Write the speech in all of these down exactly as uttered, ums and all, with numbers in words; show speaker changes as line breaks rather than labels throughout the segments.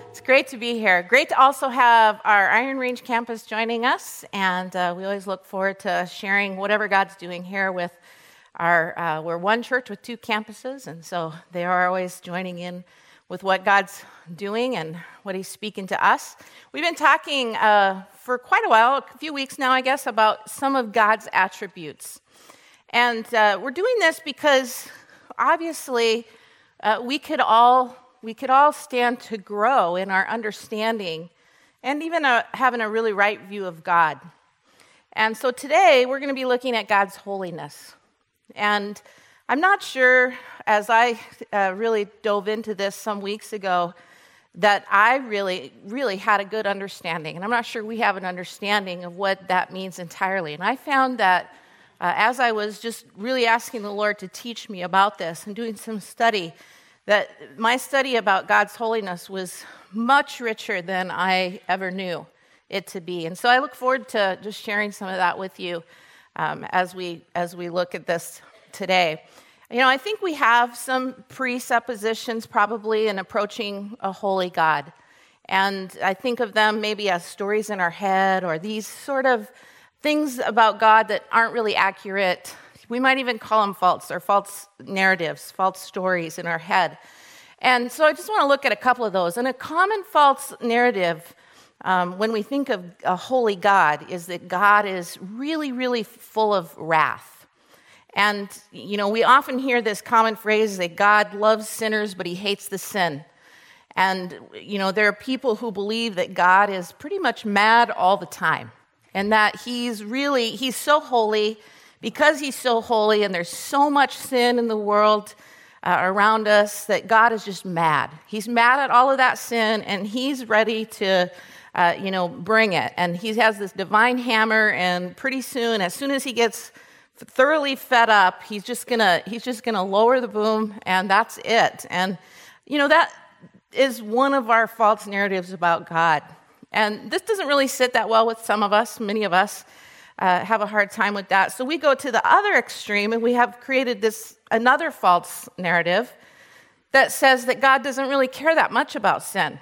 It's great to be here. Great to also have our Iron Range campus joining us, and uh, we always look forward to sharing whatever God's doing here with our, uh, we're one church with two campuses, and so they are always joining in with what God's doing and what He's speaking to us. We've been talking uh, for quite a while, a few weeks now, I guess, about some of God's attributes. And uh, we're doing this because, obviously, uh, we could all we could all stand to grow in our understanding and even uh, having a really right view of God. And so today, we're going to be looking at God's holiness. And I'm not sure, as I uh, really dove into this some weeks ago, that I really, really had a good understanding. And I'm not sure we have an understanding of what that means entirely. And I found that uh, as I was just really asking the Lord to teach me about this and doing some study, that my study about God's holiness was much richer than I ever knew it to be. And so I look forward to just sharing some of that with you um, as we as we look at this today. You know, I think we have some presuppositions probably in approaching a holy God. And I think of them maybe as stories in our head or these sort of things about God that aren't really accurate. We might even call them false or false narratives, false stories in our head. And so I just want to look at a couple of those. And a common false narrative um, when we think of a holy God is that God is really, really full of wrath. And, you know, we often hear this common phrase that God loves sinners, but He hates the sin. And, you know, there are people who believe that God is pretty much mad all the time and that He's really, He's so holy. Because He's so holy and there's so much sin in the world uh, around us that God is just mad. He's mad at all of that sin and He's ready to, uh, you know, bring it. And He has this divine hammer, and pretty soon, as soon as He gets thoroughly fed up, He's just gonna He's just gonna lower the boom, and that's it. And you know, that is one of our false narratives about God. And this doesn't really sit that well with some of us, many of us. Uh, have a hard time with that. So we go to the other extreme, and we have created this another false narrative that says that God doesn't really care that much about sin.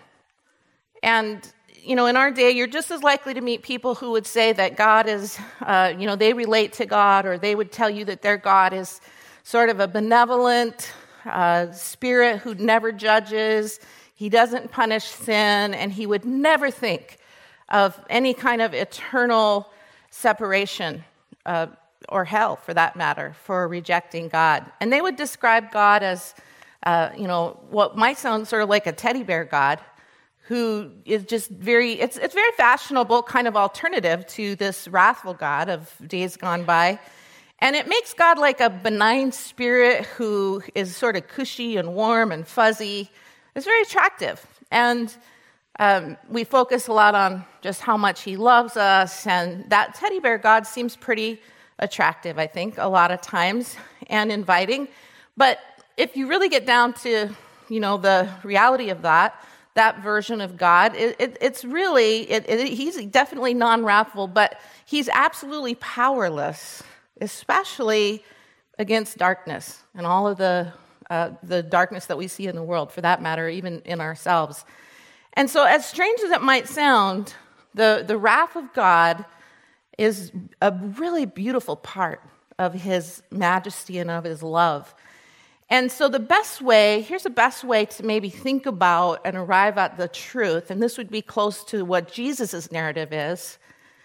And, you know, in our day, you're just as likely to meet people who would say that God is, uh, you know, they relate to God, or they would tell you that their God is sort of a benevolent uh, spirit who never judges, He doesn't punish sin, and He would never think of any kind of eternal separation, uh, or hell for that matter, for rejecting God. And they would describe God as, uh, you know, what might sound sort of like a teddy bear God, who is just very, it's it's very fashionable kind of alternative to this wrathful God of days gone by. And it makes God like a benign spirit who is sort of cushy and warm and fuzzy. It's very attractive. And Um, we focus a lot on just how much He loves us, and that teddy bear God seems pretty attractive, I think, a lot of times, and inviting. But if you really get down to, you know, the reality of that, that version of God, it, it, it's really, it, it, He's definitely non-wrathful, but He's absolutely powerless, especially against darkness and all of the uh, the darkness that we see in the world, for that matter, even in ourselves. And so, as strange as it might sound, the, the wrath of God is a really beautiful part of His majesty and of His love. And so the best way, here's the best way to maybe think about and arrive at the truth, and this would be close to what Jesus' narrative is,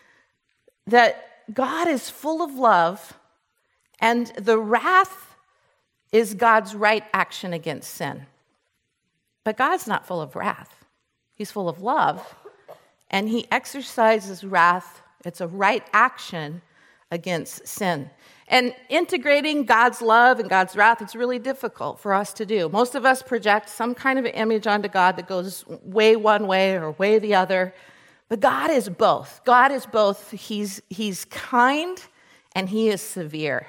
that God is full of love, and the wrath is God's right action against sin. But God's not full of wrath. He's full of love, and He exercises wrath. It's a right action against sin. And integrating God's love and God's wrath, it's really difficult for us to do. Most of us project some kind of an image onto God that goes way one way or way the other. But God is both. God is both. He's, he's kind and He is severe.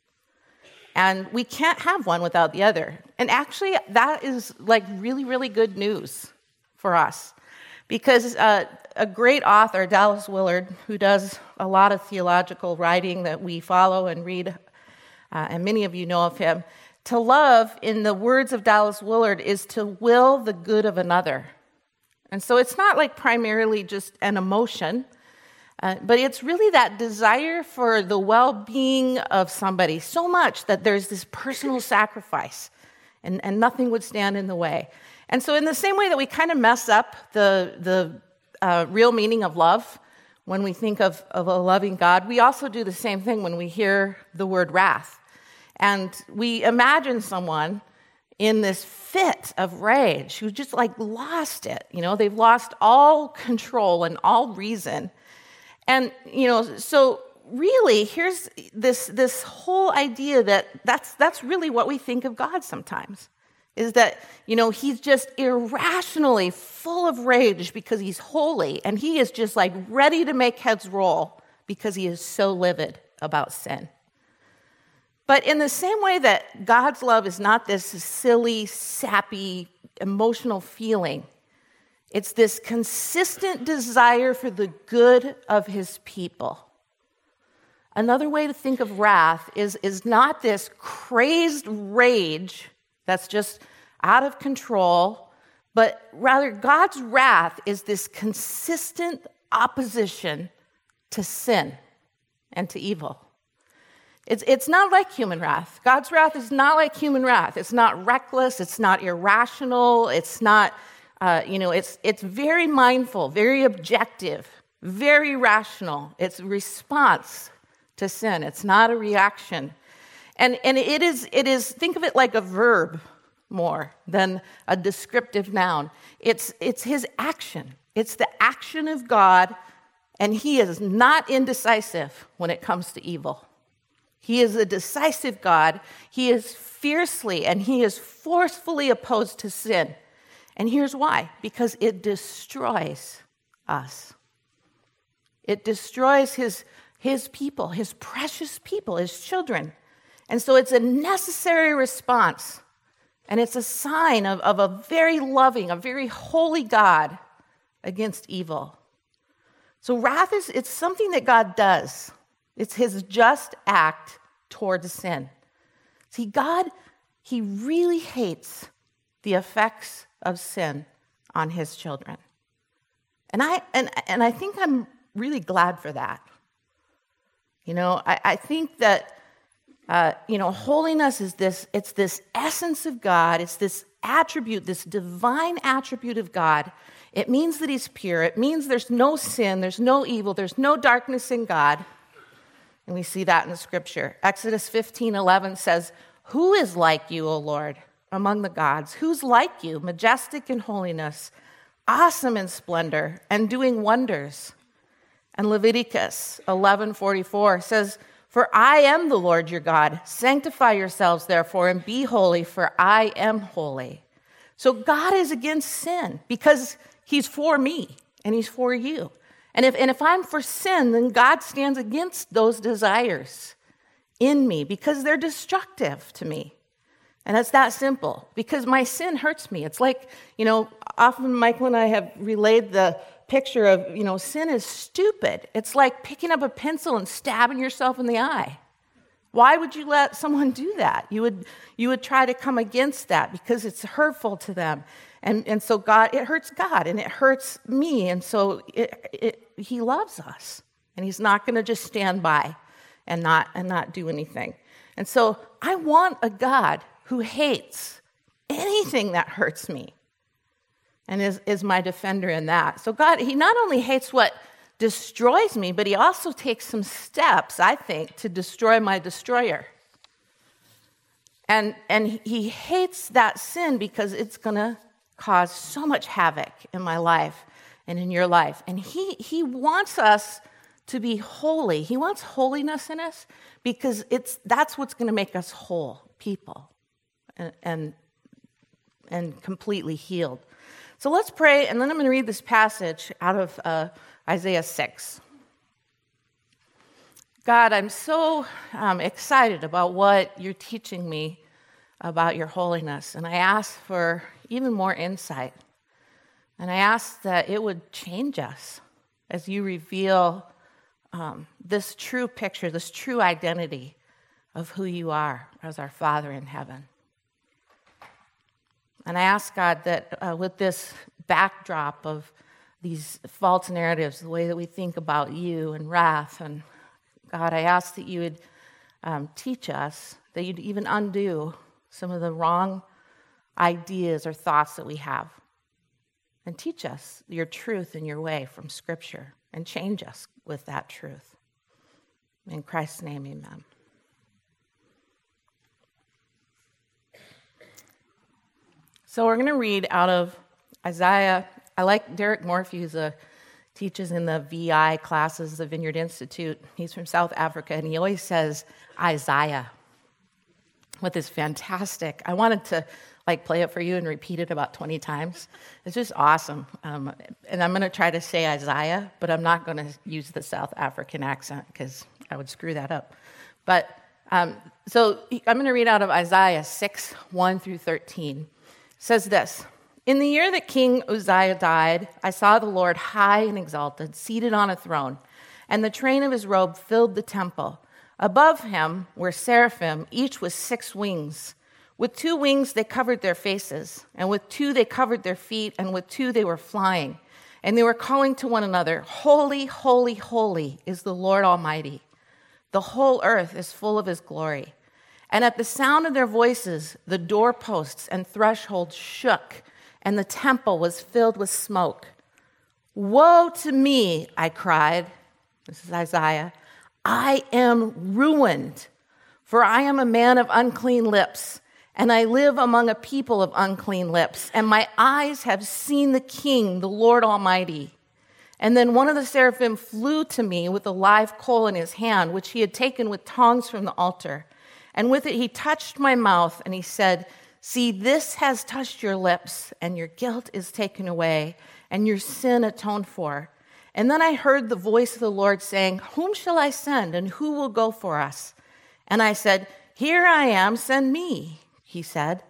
And we can't have one without the other. And actually, that is like really, really good news for us, because uh, a great author, Dallas Willard, who does a lot of theological writing that we follow and read, uh, and many of you know of him, to love, in the words of Dallas Willard, is to will the good of another. And so it's not like primarily just an emotion, uh, but it's really that desire for the well-being of somebody so much that there's this personal sacrifice, and, and nothing would stand in the way. And so in the same way that we kind of mess up the, the uh, real meaning of love when we think of, of a loving God, we also do the same thing when we hear the word wrath. And we imagine someone in this fit of rage who just like lost it. You know, they've lost all control and all reason. And, you know, so really here's this, this whole idea that that's, that's really what we think of God sometimes, is that, you know, he's just irrationally full of rage because he's holy, and he is just like ready to make heads roll because he is so livid about sin. But in the same way that God's love is not this silly, sappy, emotional feeling, it's this consistent desire for the good of his people. Another way to think of wrath is, is not this crazed rage that's just out of control, but rather God's wrath is this consistent opposition to sin and to evil. It's, it's not like human wrath. God's wrath is not like human wrath. It's not reckless. It's not irrational. It's not, uh, you know, it's, it's very mindful, very objective, very rational. It's a response to sin. It's not a reaction. And, and it is, it is, think of it like a verb more than a descriptive noun. It's, it's his action. It's the action of God, and he is not indecisive when it comes to evil. He is a decisive God. He is fiercely and he is forcefully opposed to sin. And here's why. Because it destroys us. It destroys his, his people, his precious people, his children. And so it's a necessary response. And it's a sign of, of a very loving, a very holy God against evil. So wrath is, it's something that God does. It's his just act towards sin. See, God, he really hates the effects of sin on his children. And I and, and I think I'm really glad for that. You know, I, I think that, uh, you know, holiness is this, it's this essence of God. It's this attribute, this divine attribute of God. It means that he's pure. It means there's no sin, there's no evil, there's no darkness in God. And we see that in the scripture. Exodus fifteen eleven says, "Who is like you, O Lord, among the gods? Who's like you, majestic in holiness, awesome in splendor, and doing wonders?" And Leviticus eleven forty-four says, "For I am the Lord your God. Sanctify yourselves, therefore, and be holy, for I am holy." So God is against sin because he's for me and he's for you. And if, and if I'm for sin, then God stands against those desires in me because they're destructive to me. And it's that simple, because my sin hurts me. It's like, you know, often Michael and I have relayed the picture of, you know, sin is stupid. It's like picking up a pencil and stabbing yourself in the eye. Why would you let someone do that? You would, you would try to come against that because it's hurtful to them. And, and so God, it hurts God and it hurts me. And so it, it, he loves us, and he's not going to just stand by and not, and not do anything. And so I want a God who hates anything that hurts me and is, is my defender in that. So God, he not only hates what destroys me, but he also takes some steps, I think, to destroy my destroyer. And, and he hates that sin because it's going to cause so much havoc in my life and in your life. And he, he wants us to be holy. He wants holiness in us because it's that's what's going to make us whole people and, and, and completely healed. So let's pray, and then I'm going to read this passage out of uh, Isaiah six. God, I'm so um, excited about what you're teaching me about your holiness, and I ask for even more insight. And I ask that it would change us as you reveal um, this true picture, this true identity of who you are as our Father in heaven. And I ask, God, that uh, with this backdrop of these false narratives, the way that we think about you and wrath. And God, I ask that you would um, teach us, that you'd even undo some of the wrong ideas or thoughts that we have. And teach us your truth and your way from Scripture, and change us with that truth. In Christ's name, amen. So we're going to read out of Isaiah. I like Derek Morphew, who uh, teaches in the V I classes, the Vineyard Institute. He's from South Africa, and he always says Isaiah with this fantastic. I wanted to like play it for you and repeat it about twenty times. It's just awesome. Um, and I'm going to try to say Isaiah, but I'm not going to use the South African accent because I would screw that up. But um, so I'm going to read out of Isaiah six, one through thirteen. It says this: In the year that King Uzziah died, I saw the Lord high and exalted, seated on a throne, and the train of his robe filled the temple. Above him were seraphim, each with six wings. With two wings they covered their faces, and with two they covered their feet, and with two they were flying. And they were calling to one another, Holy, holy, holy is the Lord Almighty. The whole earth is full of his glory. And at the sound of their voices, the doorposts and thresholds shook, and the temple was filled with smoke. Woe to me, I cried. This is Isaiah. I am ruined, for I am a man of unclean lips, and I live among a people of unclean lips, and my eyes have seen the King, the Lord Almighty. And then one of the seraphim flew to me with a live coal in his hand, which he had taken with tongs from the altar. And with it he touched my mouth, and he said, See, this has touched your lips, and your guilt is taken away, and your sin atoned for. And then I heard the voice of the Lord saying, Whom shall I send, and who will go for us? And I said, Here I am, send me. He said,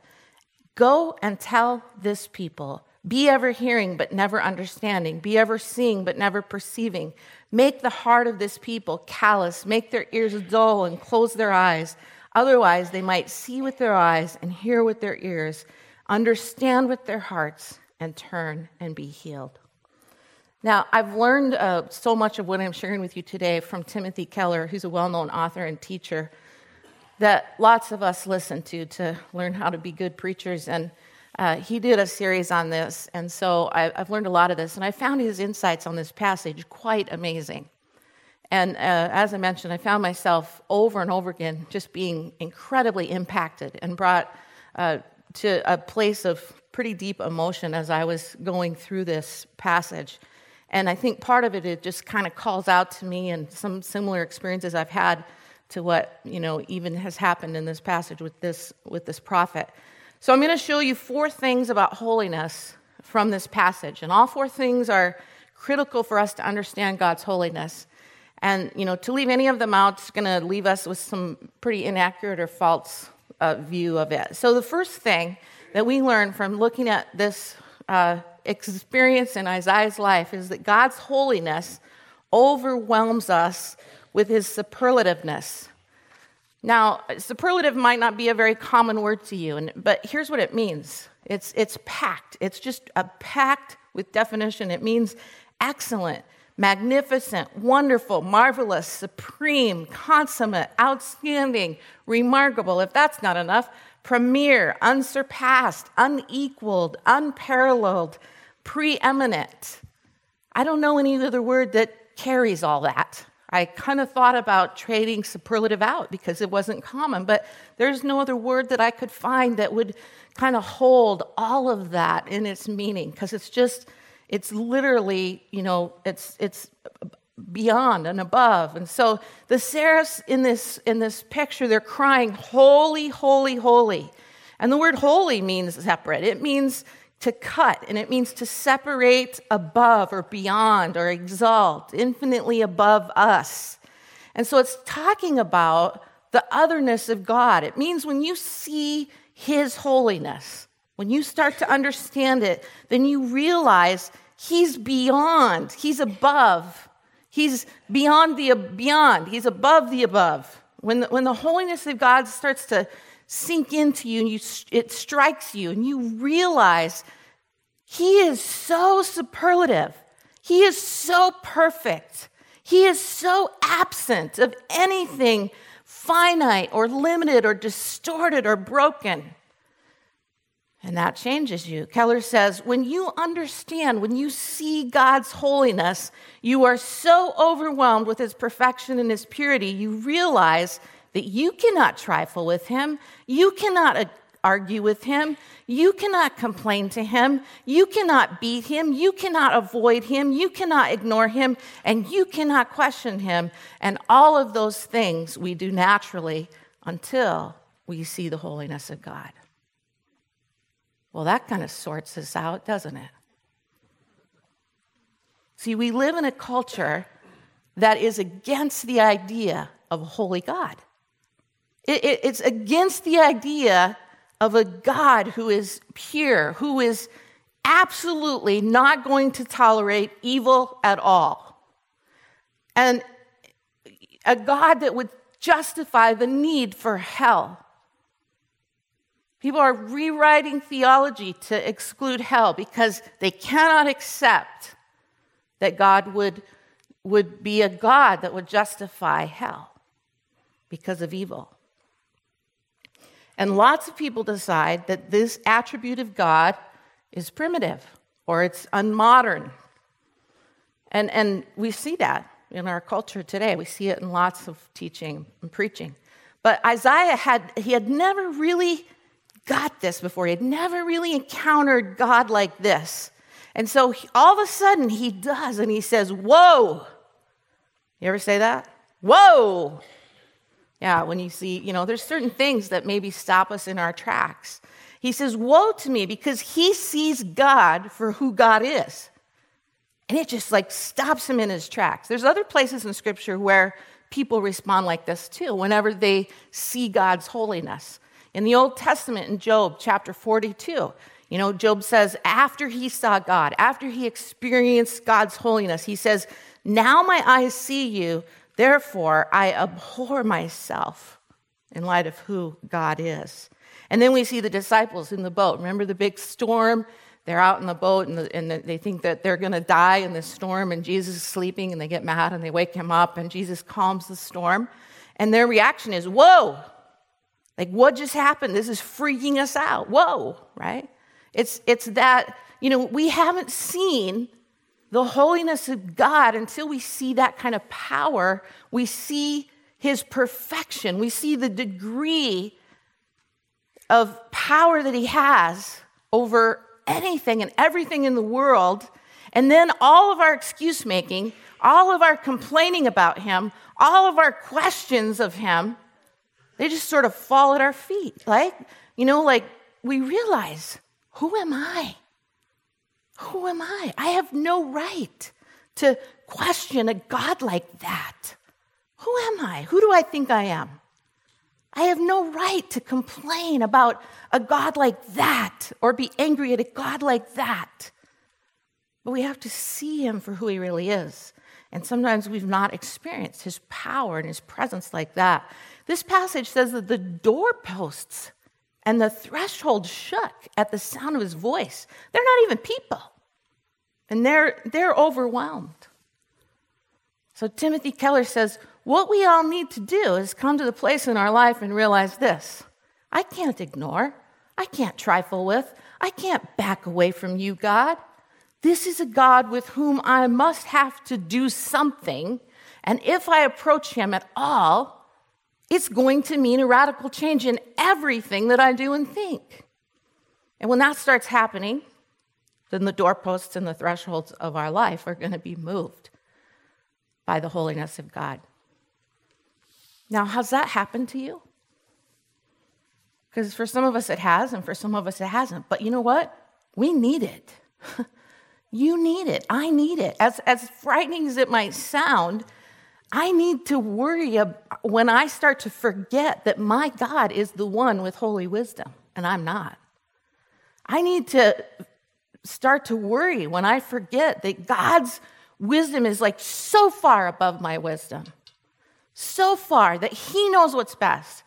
Go and tell this people, be ever hearing but never understanding, be ever seeing but never perceiving. Make the heart of this people callous, make their ears dull and close their eyes. Otherwise they might see with their eyes and hear with their ears, understand with their hearts, and turn and be healed. Now, I've learned uh, so much of what I'm sharing with you today from Timothy Keller, who's a well-known author and teacher that lots of us listen to to learn how to be good preachers. And uh, he did a series on this, and so I, I've learned a lot of this. And I found his insights on this passage quite amazing. And uh, as I mentioned, I found myself over and over again just being incredibly impacted and brought uh, to a place of pretty deep emotion as I was going through this passage. And I think part of it, it just kind of calls out to me and some similar experiences I've had to what, you know, even has happened in this passage with this with this prophet. So I'm going to show you four things about holiness from this passage. And all four things are critical for us to understand God's holiness. And, you know, to leave any of them out is going to leave us with some pretty inaccurate or false uh, view of it. So the first thing that we learn from looking at this uh, experience in Isaiah's life is that God's holiness overwhelms us with his superlativeness. Now, superlative might not be a very common word to you, and, but here's what it means. It's, it's packed. It's just a packed with definition. It means excellent, magnificent, wonderful, marvelous, supreme, consummate, outstanding, remarkable. If that's not enough, premier, unsurpassed, unequaled, unparalleled, preeminent. I don't know any other word that carries all that. I kind of thought about trading superlative out because it wasn't common, but there's no other word that I could find that would kind of hold all of that in its meaning, because it's just, it's literally, you know, it's it's beyond and above. And so the seraphs in this in this picture, they're crying, holy, holy, holy. And the word holy means separate. It means to cut, and it means to separate above or beyond or exalt, infinitely above us. And so it's talking about the otherness of God. It means when you see his holiness, when you start to understand it, then you realize he's beyond, he's above, he's beyond the beyond, he's above the above. When the, when the holiness of God starts to sink into you and you, it strikes you and you realize He is so superlative. He is so perfect. He is so absent of anything finite or limited or distorted or broken. And that changes you. Keller says, when you understand, when you see God's holiness, you are so overwhelmed with his perfection and his purity, you realize that you cannot trifle with him. You cannot argue with him. You cannot complain to him. You cannot beat him. You cannot avoid him. You cannot ignore him. And you cannot question him. And all of those things we do naturally until we see the holiness of God. Well, that kind of sorts us out, doesn't it? See, we live in a culture that is against the idea of a holy God. It, it, it's against the idea of a God who is pure, who is absolutely not going to tolerate evil at all. And a God that would justify the need for hell. People are rewriting theology to exclude hell because they cannot accept that God would, would be a God that would justify hell because of evil. And lots of people decide that this attribute of God is primitive or it's unmodern. And, and we see that in our culture today. We see it in lots of teaching and preaching. But Isaiah had, he had never really got this before. He had never really encountered God like this. And so he, all of a sudden he does, and he says, whoa. You ever say that? Whoa. Yeah, when you see, you know, there's certain things that maybe stop us in our tracks. He says, woe to me, because he sees God for who God is. And it just like stops him in his tracks. There's other places in Scripture where people respond like this too, whenever they see God's holiness. In the Old Testament, in Job chapter forty-two, you know, Job says after he saw God, after he experienced God's holiness, he says, now my eyes see you, therefore I abhor myself in light of who God is. And then we see the disciples in the boat. Remember the big storm? They're out in the boat, and, the, and the, they think that they're going to die in this storm, and Jesus is sleeping, and they get mad, and they wake him up, and Jesus calms the storm. And their reaction is, whoa! Like, what just happened? This is freaking us out. Whoa, right? It's, it's that, you know, we haven't seen the holiness of God until we see that kind of power. We see his perfection. We see the degree of power that he has over anything and everything in the world. And then all of our excuse making, all of our complaining about him, all of our questions of him, they just sort of fall at our feet. Like, you know, like we realize, who am I? Who am I? I have no right to question a God like that. Who am I? Who do I think I am? I have no right to complain about a God like that or be angry at a God like that. But we have to see him for who he really is. And sometimes we've not experienced his power and his presence like that. This passage says that the doorposts and the threshold shook at the sound of his voice. They're not even people. And they're, they're overwhelmed. So Timothy Keller says, what we all need to do is come to the place in our life and realize this. I can't ignore. I can't trifle with. I can't back away from you, God. This is a God with whom I must have to do something. And if I approach him at all, it's going to mean a radical change in everything that I do and think. And when that starts happening, then the doorposts and the thresholds of our life are going to be moved by the holiness of God. Now, has that happened to you? Because for some of us it has, and for some of us it hasn't. But you know what? We need it. You need it. I need it. As, as frightening as it might sound, I need to worry when I start to forget that my God is the one with holy wisdom, and I'm not. I need to start to worry when I forget that God's wisdom is like so far above my wisdom, so far that he knows what's best.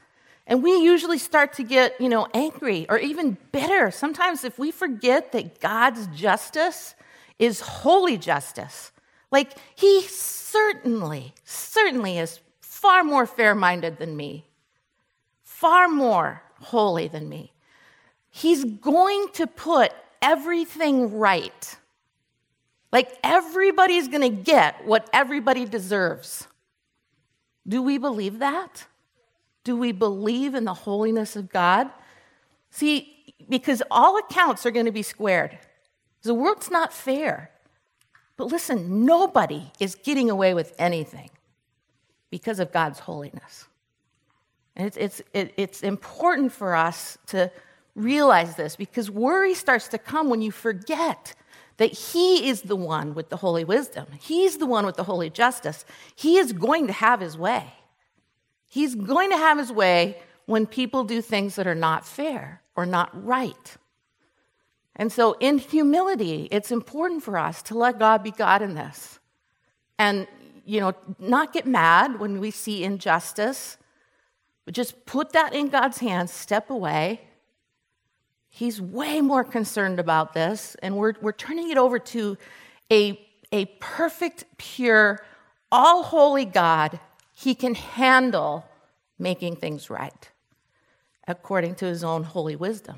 And we usually start to get, you know, angry or even bitter. Sometimes if we forget that God's justice is holy justice, like he certainly, certainly is far more fair-minded than me, far more holy than me. He's going to put everything right. Like everybody's going to get what everybody deserves. Do we believe that? Do we believe in the holiness of God? See, because all accounts are going to be squared. The world's not fair. But listen, nobody is getting away with anything because of God's holiness. And it's, it's, it, it's important for us to realize this, because worry starts to come when you forget that he is the one with the holy wisdom. He's the one with the holy justice. He is going to have his way. He's going to have his way when people do things that are not fair or not right. And so in humility, it's important for us to let God be God in this. And, you know, not get mad when we see injustice, but just put that in God's hands, step away. He's way more concerned about this, and we're, we're turning it over to a, a perfect, pure, all-holy God. He can handle making things right according to his own holy wisdom.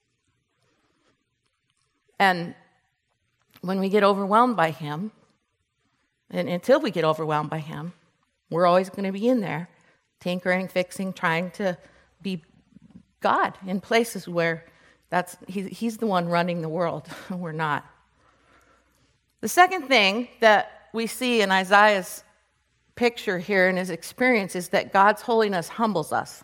And when we get overwhelmed by him, and until we get overwhelmed by him, we're always going to be in there, tinkering, fixing, trying to be God in places where that's he, he's the one running the world. We're not. The second thing that we see in Isaiah's picture here in his experience is that God's holiness humbles us.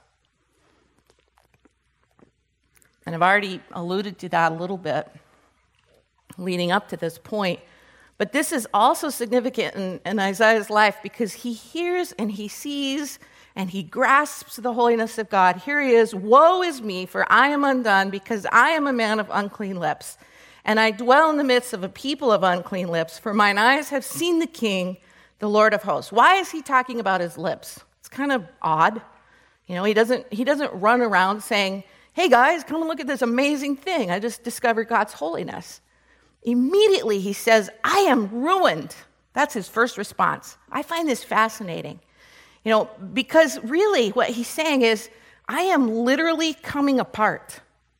And I've already alluded to that a little bit leading up to this point. But this is also significant in, in Isaiah's life because he hears and he sees and he grasps the holiness of God. Here he is, woe is me, for I am undone because I am a man of unclean lips. And I dwell in the midst of a people of unclean lips, for mine eyes have seen the King, the Lord of hosts. Why is he talking about his lips? It's kind of odd. You know, he doesn't, he doesn't run around saying, hey guys, come and look at this amazing thing. I just discovered God's holiness. Immediately he says, I am ruined. That's his first response. I find this fascinating. You know, because really what he's saying is, I am literally coming apart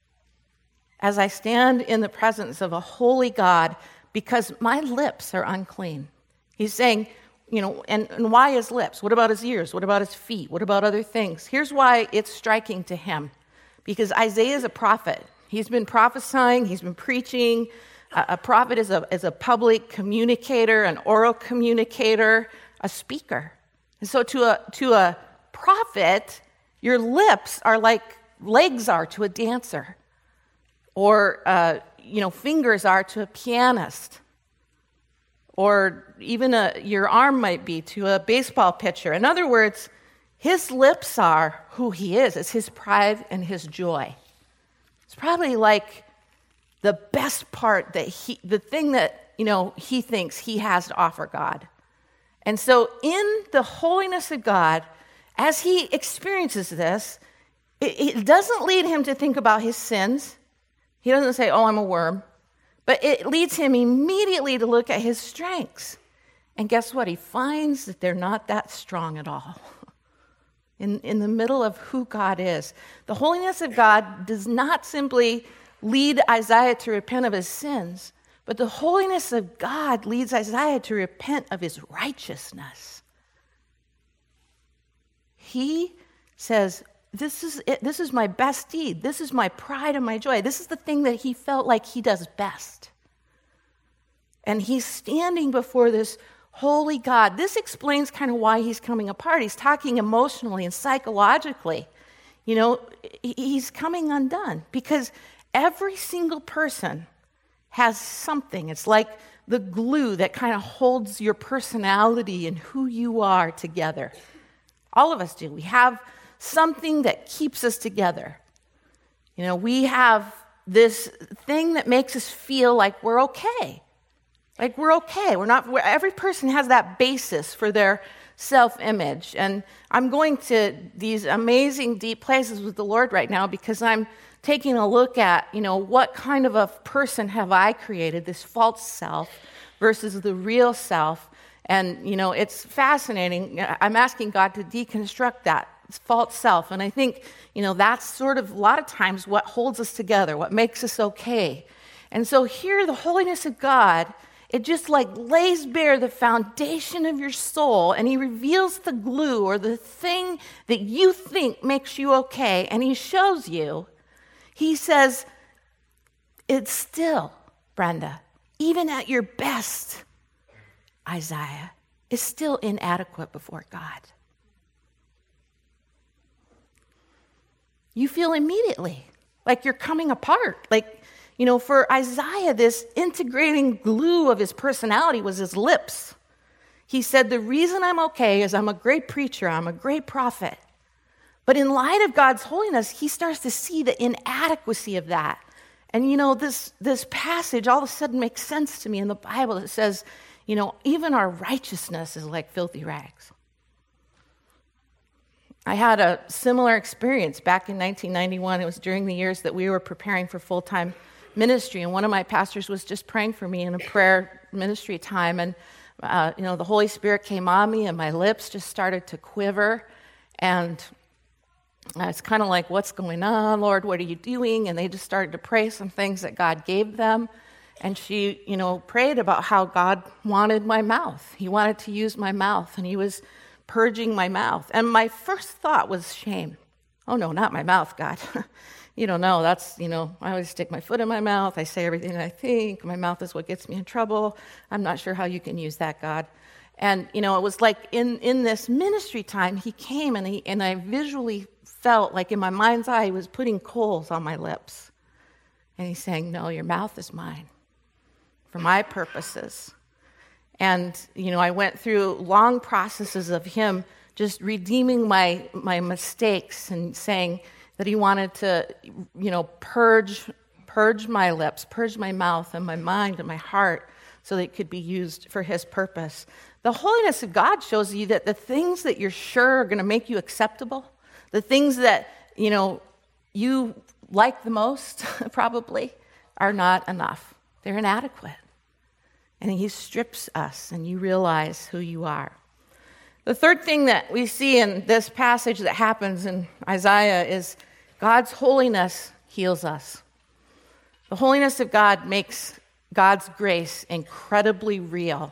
as I stand in the presence of a holy God because my lips are unclean. He's saying, you know, and, and why his lips? What about his ears? What about his feet? What about other things? Here's why it's striking to him. Because Isaiah is a prophet. He's been prophesying. He's been preaching. A, a prophet is a, is a public communicator, an oral communicator, a speaker. And so to a, to a prophet, your lips are like legs are to a dancer. Or, uh, you know, fingers are to a pianist. Or even a, your arm might be to a baseball pitcher. In other words, his lips are who he is. It's his pride and his joy. It's probably like the best part that he, the thing that, you know, he thinks he has to offer God. And so in the holiness of God, as he experiences this, it, it doesn't lead him to think about his sins. He doesn't say, oh, I'm a worm. But it leads him immediately to look at his strengths. And guess what? He finds that they're not that strong at all. In, in the middle of who God is. The holiness of God does not simply lead Isaiah to repent of his sins, but the holiness of God leads Isaiah to repent of his righteousness. He says, this is it. This is my best deed. This is my pride and my joy. This is the thing that he felt like he does best. And he's standing before this holy God. This explains kind of why he's coming apart. He's talking emotionally and psychologically. You know, he's coming undone because every single person has something. It's like the glue that kind of holds your personality and who you are together. All of us do. We have something that keeps us together. You know, we have this thing that makes us feel like we're okay. Like we're okay. We're not. We're, every person has that basis for their self-image. And I'm going to these amazing deep places with the Lord right now because I'm taking a look at, you know, what kind of a person have I created, this false self versus the real self. And, you know, it's fascinating. I'm asking God to deconstruct that false self. And I think, you know, that's sort of a lot of times what holds us together, what makes us okay. And so here, the holiness of God, it just like lays bare the foundation of your soul, and he reveals the glue or the thing that you think makes you okay, and he shows you. He says, it's still, Brenda, even at your best, Isaiah, is still inadequate before God. You feel immediately like you're coming apart, like, you know, for Isaiah, this integrating glue of his personality was his lips. He said, the reason I'm okay is I'm a great preacher, I'm a great prophet. But in light of God's holiness, he starts to see the inadequacy of that. And, you know, this, this passage all of a sudden makes sense to me in the Bible. It says, you know, even our righteousness is like filthy rags. I had a similar experience back in nineteen ninety-one. It was during the years that we were preparing for full-time ministry, and one of my pastors was just praying for me in a prayer ministry time, and uh, you know, the Holy Spirit came on me, and my lips just started to quiver, and it's kind of like, what's going on, Lord? What are you doing? And they just started to pray some things that God gave them, and she, you know, prayed about how God wanted my mouth. He wanted to use my mouth, and he was purging my mouth, and my first thought was shame. Oh no, not my mouth, God. You don't know, that's, you know, I always stick my foot in my mouth. I say everything that I think. My mouth is what gets me in trouble. I'm not sure how you can use that, God. And, you know, it was like in, in this ministry time, he came and he and I visually felt like in my mind's eye, he was putting coals on my lips. And he's saying, no, your mouth is mine for my purposes. And, you know, I went through long processes of him just redeeming my my mistakes and saying that he wanted to, you know, purge purge my lips, purge my mouth and my mind and my heart so that it could be used for his purpose. The holiness of God shows you that the things that you're sure are going to make you acceptable, the things that, you know, you like the most probably are not enough. They're inadequate. And he strips us and you realize who you are. The third thing that we see in this passage that happens in Isaiah is God's holiness heals us. The holiness of God makes God's grace incredibly real.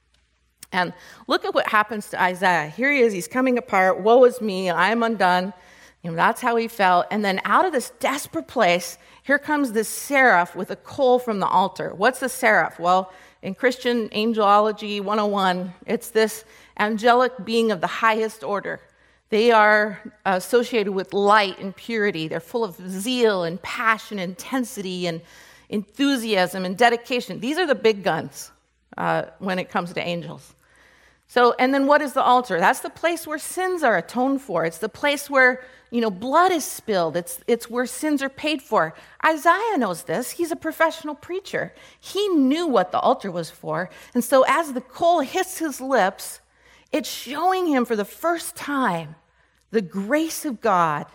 And look at what happens to Isaiah. Here he is, he's coming apart. Woe is me, I'm undone. You know, that's how he felt. And then out of this desperate place, here comes this seraph with a coal from the altar. What's a seraph? Well, in Christian Angelology one oh one, it's this angelic being of the highest order. They are associated with light and purity. They're full of zeal and passion, intensity and enthusiasm and dedication. These are the big guns uh, when it comes to angels. So, and then what is the altar? That's the place where sins are atoned for. It's the place where, you know, blood is spilled. It's it's where sins are paid for. Isaiah knows this. He's a professional preacher. He knew what the altar was for. And so as the coal hits his lips, it's showing him for the first time the grace of God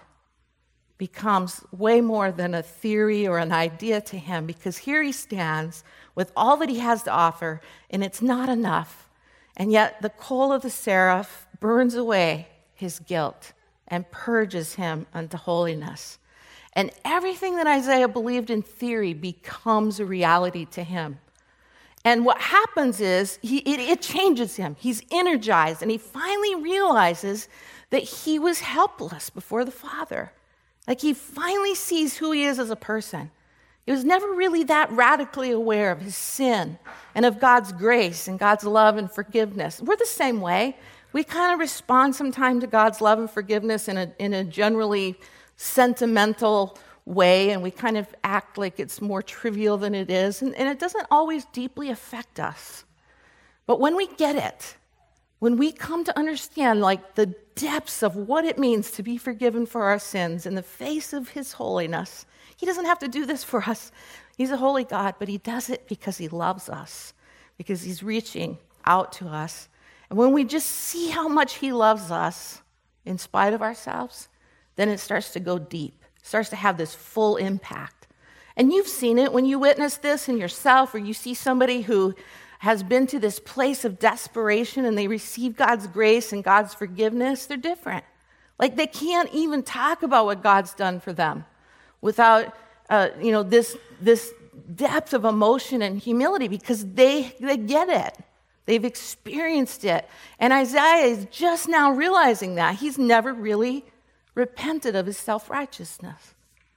becomes way more than a theory or an idea to him, because here he stands with all that he has to offer, and it's not enough. And yet the coal of the seraph burns away his guilt and purges him unto holiness. And everything that Isaiah believed in theory becomes a reality to him. And what happens is he, it, it changes him. He's energized, and he finally realizes that he was helpless before the Father. Like he finally sees who he is as a person. He was never really that radically aware of his sin and of God's grace and God's love and forgiveness. We're the same way. We kind of respond sometimes to God's love and forgiveness in a, in a generally sentimental way, and we kind of act like it's more trivial than it is, and, and it doesn't always deeply affect us. But when we get it, when we come to understand like the depths of what it means to be forgiven for our sins in the face of his holiness, he doesn't have to do this for us. He's a holy God, but he does it because he loves us, because he's reaching out to us. And when we just see how much he loves us in spite of ourselves, then it starts to go deep. It starts to have this full impact. And you've seen it when you witness this in yourself, or you see somebody who has been to this place of desperation and they receive God's grace and God's forgiveness. They're different. Like they can't even talk about what God's done for them without, uh, you know, this this depth of emotion and humility, because they they get it. They've experienced it. And Isaiah is just now realizing that. He's never really repented of his self-righteousness.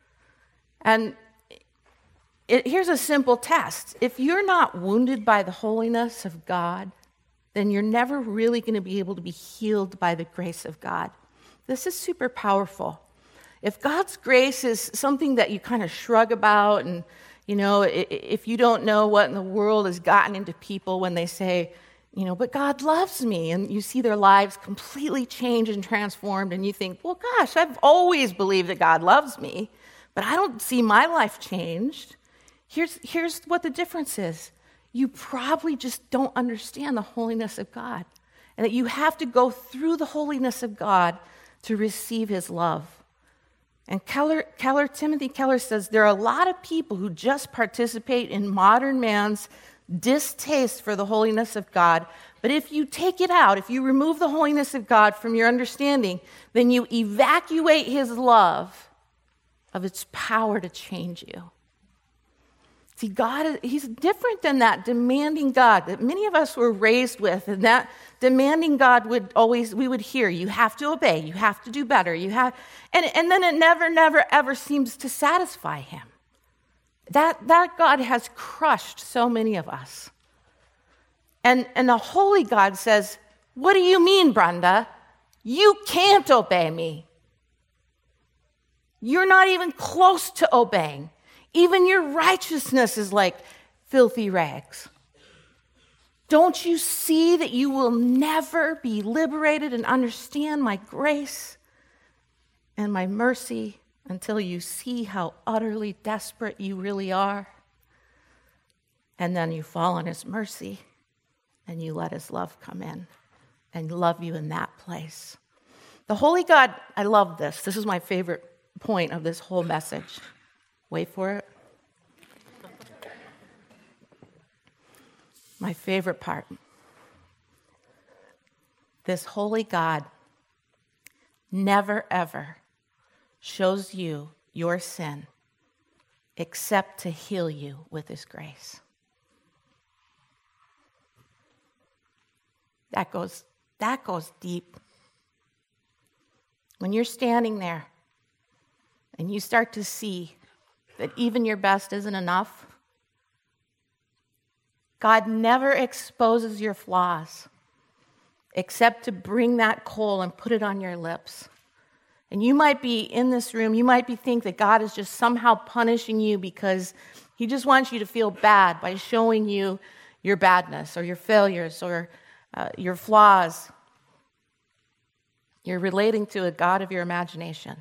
And it, here's a simple test. If you're not wounded by the holiness of God, then you're never really going to be able to be healed by the grace of God. This is super powerful. If God's grace is something that you kind of shrug about, and, you know, if you don't know what in the world has gotten into people when they say, you know, but God loves me, and you see their lives completely changed and transformed, and you think, well, gosh, I've always believed that God loves me, but I don't see my life changed. Here's, here's what the difference is. You probably just don't understand the holiness of God, and that you have to go through the holiness of God to receive his love. And Keller, Keller, Timothy Keller says there are a lot of people who just participate in modern man's distaste for the holiness of God. But if you take it out, if you remove the holiness of God from your understanding, then you evacuate his love of its power to change you. See, God, he's different than that demanding God that many of us were raised with. And that demanding God would always, we would hear, you have to obey, you have to do better, you have, and, and then it never, never, ever seems to satisfy him. That, that God has crushed so many of us. And, and the holy God says, what do you mean, Brenda? You can't obey me. You're not even close to obeying. Even your righteousness is like filthy rags. Don't you see that you will never be liberated and understand my grace and my mercy until you see how utterly desperate you really are? And then you fall on his mercy and you let his love come in and love you in that place. The holy God, I love this. This is my favorite point of this whole message. Wait for it. My favorite part. This holy God never, ever shows you your sin except to heal you with his grace. That goes, that goes deep. When you're standing there and you start to see that even your best isn't enough, God never exposes your flaws except to bring that coal and put it on your lips. And you might be in this room, you might be thinking that God is just somehow punishing you because he just wants you to feel bad by showing you your badness or your failures or uh, your flaws. You're relating to a God of your imagination.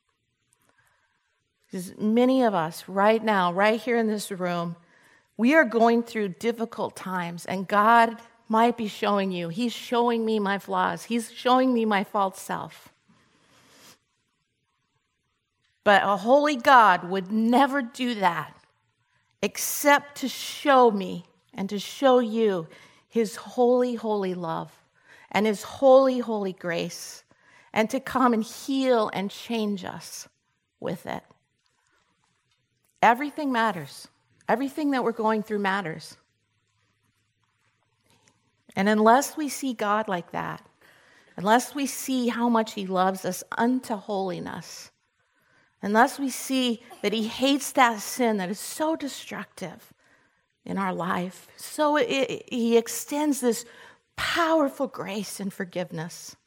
Because many of us right now, right here in this room, we are going through difficult times, and God might be showing you, he's showing me my flaws. He's showing me my false self. But a holy God would never do that except to show me and to show you his holy, holy love and his holy, holy grace, and to come and heal and change us with it. Everything matters. Everything that we're going through matters. And unless we see God like that, unless we see how much he loves us unto holiness, unless we see that he hates that sin that is so destructive in our life, so it, it, he extends this powerful grace and forgiveness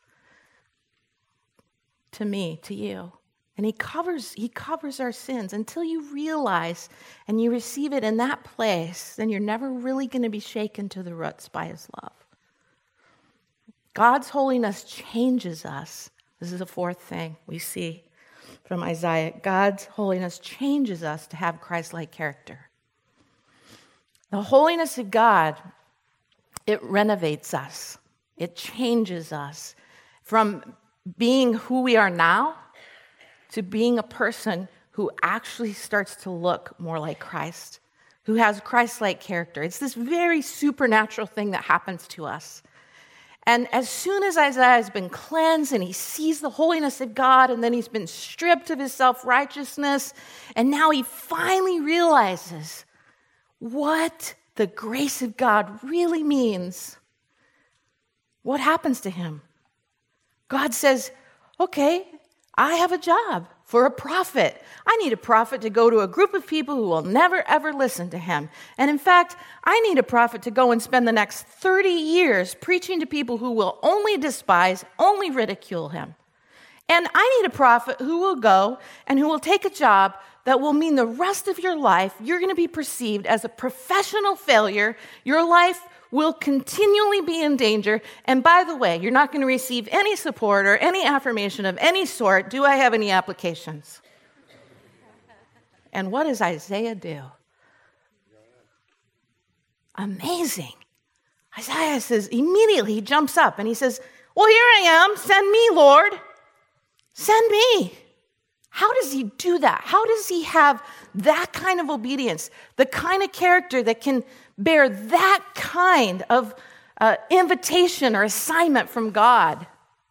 to me, to you. And he covers, he covers our sins until you realize and you receive it in that place, then you're never really going to be shaken to the roots by his love. God's holiness changes us. This is the fourth thing we see from Isaiah. God's holiness changes us to have Christ-like character. The holiness of God, it renovates us. It changes us from being who we are now to being a person who actually starts to look more like Christ, who has Christ-like character. It's this very supernatural thing that happens to us. And as soon as Isaiah has been cleansed and he sees the holiness of God, and then he's been stripped of his self-righteousness, and now he finally realizes what the grace of God really means, what happens to him? God says, okay, I have a job for a prophet. I need a prophet to go to a group of people who will never, ever listen to him. And in fact, I need a prophet to go and spend the next thirty years preaching to people who will only despise, only ridicule him. And I need a prophet who will go and who will take a job that will mean the rest of your life you're going to be perceived as a professional failure. Your life will continually be in danger. And by the way, you're not going to receive any support or any affirmation of any sort. Do I have any applications? And what does Isaiah do? Amazing. Isaiah says, immediately he jumps up and he says, well, here I am. Send me, Lord. Send me. How does he do that? How does he have that kind of obedience, the kind of character that can bear that kind of uh, invitation or assignment from God?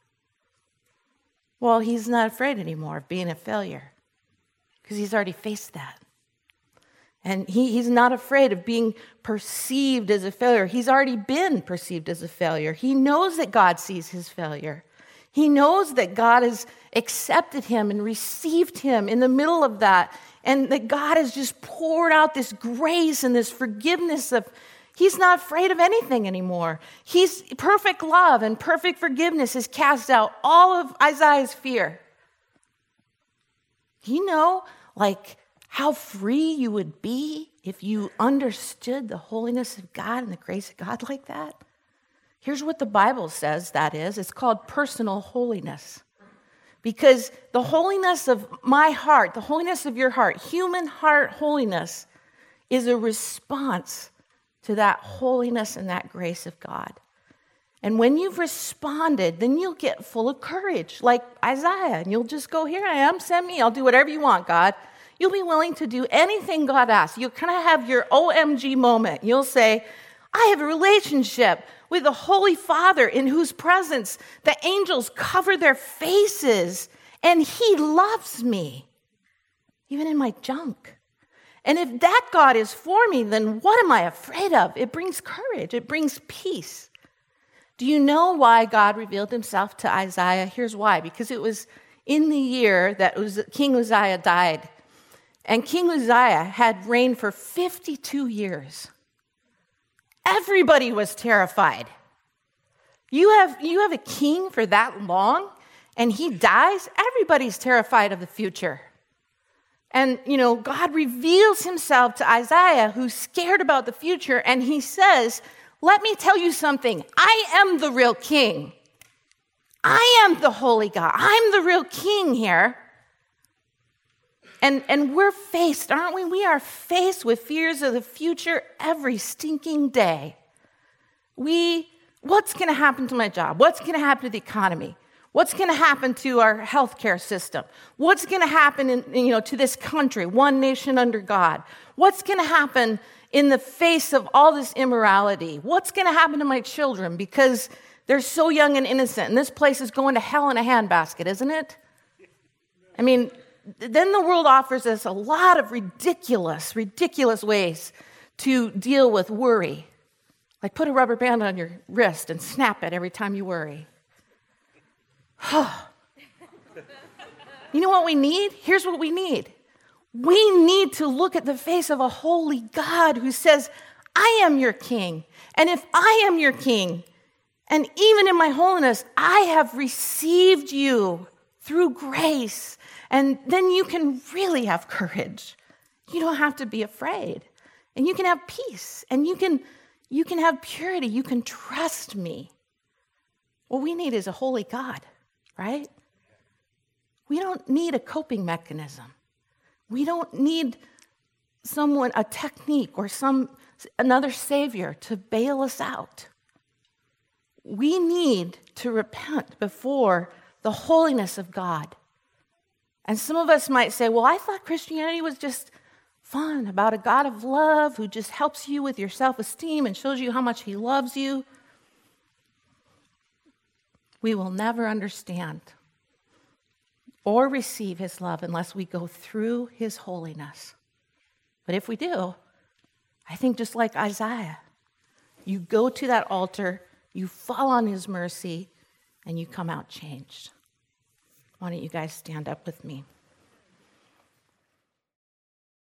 Well, he's not afraid anymore of being a failure because he's already faced that. And he, he's not afraid of being perceived as a failure. He's already been perceived as a failure. He knows that God sees his failure. He knows that God has accepted him and received him in the middle of that, and that God has just poured out this grace and this forgiveness of, he's not afraid of anything anymore. He's perfect love and perfect forgiveness has cast out all of Isaiah's fear. You know, like how free you would be if you understood the holiness of God and the grace of God like that? Here's what the Bible says that is. It's called personal holiness. Because the holiness of my heart, the holiness of your heart, human heart holiness, is a response to that holiness and that grace of God. And when you've responded, then you'll get full of courage, like Isaiah, and you'll just go, here I am, send me, I'll do whatever you want, God. You'll be willing to do anything God asks. You'll kind of have your O M G moment. You'll say, I have a relationship with the Holy Father in whose presence the angels cover their faces, and he loves me, even in my junk. And if that God is for me, then what am I afraid of? It brings courage. It brings peace. Do you know why God revealed himself to Isaiah? Here's why. Because it was in the year that King Uzziah died. And King Uzziah had reigned for fifty-two years. Everybody was terrified. You have, you have a king for that long, and he dies? Everybody's terrified of the future. And, you know, God reveals himself to Isaiah, who's scared about the future, and he says, let me tell you something. I am the real king. I am the holy God. I'm the real king here. And, and we're faced, aren't we? We are faced with fears of the future every stinking day. We, what's going to happen to my job? What's going to happen to the economy? What's going to happen to our healthcare system? What's going to happen in, you know, to this country, one nation under God? What's going to happen in the face of all this immorality? What's going to happen to my children because they're so young and innocent, and this place is going to hell in a handbasket, isn't it? I mean, then the world offers us a lot of ridiculous, ridiculous ways to deal with worry. Like put a rubber band on your wrist and snap it every time you worry. You know what we need? Here's what we need. We need to look at the face of a holy God who says, I am your king. And if I am your king, and even in my holiness, I have received you through grace. And then you can really have courage. You don't have to be afraid. And you can have peace. And you can, you can have purity. You can trust me. What we need is a holy God, right? We don't need a coping mechanism. We don't need someone, a technique or some another savior to bail us out. we need to repent before the holiness of God. And some of us might say, well, I thought Christianity was just fun, about a God of love who just helps you with your self-esteem and shows you how much he loves you. We will never understand or receive his love unless we go through his holiness. But if we do, I think just like Isaiah, you go to that altar, you fall on his mercy, and you come out changed. Why don't you guys stand up with me?